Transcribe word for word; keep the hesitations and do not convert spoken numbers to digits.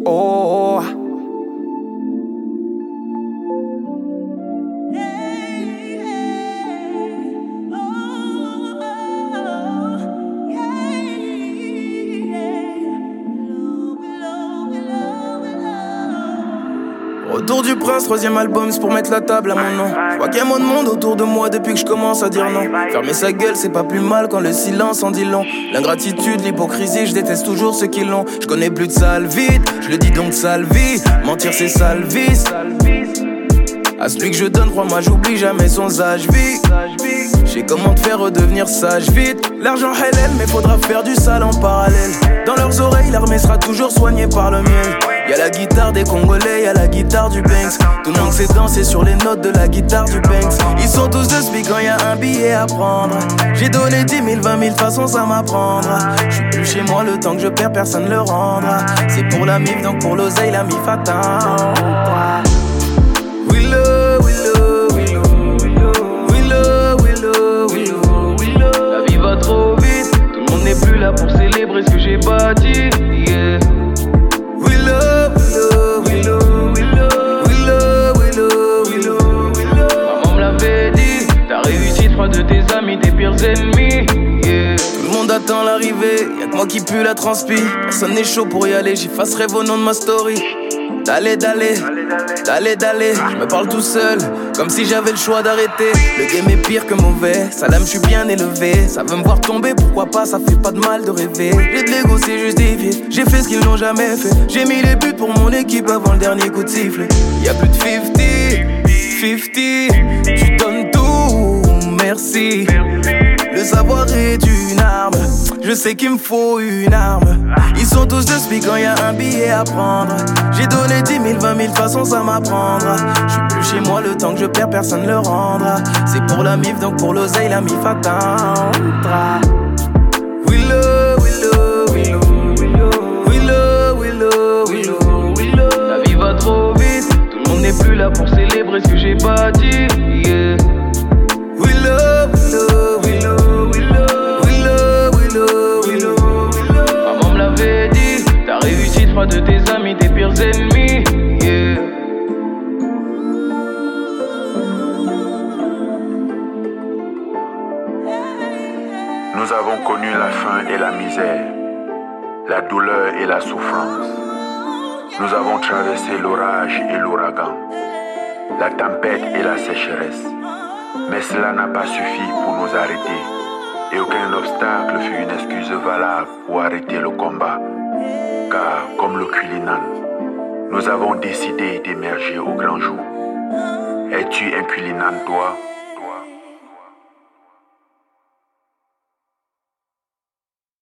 oh. Retour du prince, troisième album, c'est pour mettre la table à mon nom. Je vois qu'il y a moins de monde autour de moi depuis que je commence à dire non. Fermer sa gueule, c'est pas plus mal quand le silence en dit long. L'ingratitude, l'hypocrisie, je déteste toujours ceux qui l'ont. Je connais plus de sale vide, je le dis donc sale vie. Mentir c'est sale vice. À celui que je donne, crois-moi, j'oublie jamais son âge vie. J'ai comment te faire redevenir sage vite. L'argent halal, mais faudra faire du sale en parallèle. Dans leurs oreilles, l'armée sera toujours soignée par le miel. Y'a la guitare des Congolais, y'a la guitare du Banks. Tout le monde sait danser sur les notes de la guitare du Banks. Ils sont tous de spi quand y'a un billet à prendre. J'ai donné dix mille, vingt mille façons ça m'apprendra. J'suis plus chez moi, le temps que je perds, personne le rendra. C'est pour la mif, donc pour l'oseille, la mif attendra. Willow, Willow, Willow, Willow, Willow, Willow, Willow. La vie va trop vite, tout le monde n'est plus là pour célébrer ce que j'ai bâti. Yeah. Willow, Willow, Willow, Willow, Willow, Willow, Willow, Willow. Maman me l'avait dit, ta réussite fera de tes amis tes pires ennemis. Yeah. Tout le monde attend l'arrivée, y'a que moi qui pue la transpi. Personne n'est chaud pour y aller, j'effacerai vos noms de ma story. D'aller, d'aller, d'aller, d'aller. Je me parle tout seul, comme si j'avais le choix d'arrêter. Le game est pire que mauvais, Salam, je suis bien élevé. Ça veut me voir tomber, pourquoi pas, ça fait pas de mal de rêver. J'ai de l'ego, c'est justifié, j'ai fait ce qu'ils n'ont jamais fait. J'ai mis les buts pour mon équipe avant le dernier coup de sifflet. Y'a plus de cinquante, cinquante. Tu donnes tout, merci. Le savoir est une arme, je sais qu'il me faut une arme. Ils sont tous de spi quand y'a un billet à prendre. J'ai donné dix mille, vingt mille façons ça m'apprendra. J'suis plus chez moi, le temps que je perds, personne le rendra. C'est pour la mif, donc pour l'oseille, la mif attendra. Willow, Willow, Willow, Willow, Willow, Willow, Willow, Willow. La vie va trop vite, tout le monde n'est plus là pour célébrer ce que j'ai bâti. Yeah. Willow, Willow, Willow, Willow, Willow, Willow, Willow, Willow. Maman me l'avait dit, ta réussite fera de tes amis tes pires ennemis. Yeah. Nous avons connu la faim et la misère, la douleur et la souffrance. Nous avons traversé l'orage et l'ouragan, la tempête et la sécheresse. Mais cela n'a pas suffi pour nous arrêter. Et aucun obstacle fut une excuse valable pour arrêter le combat. Car, comme le Cullinan, nous avons décidé d'émerger au grand jour. Es-tu un Cullinan, toi ?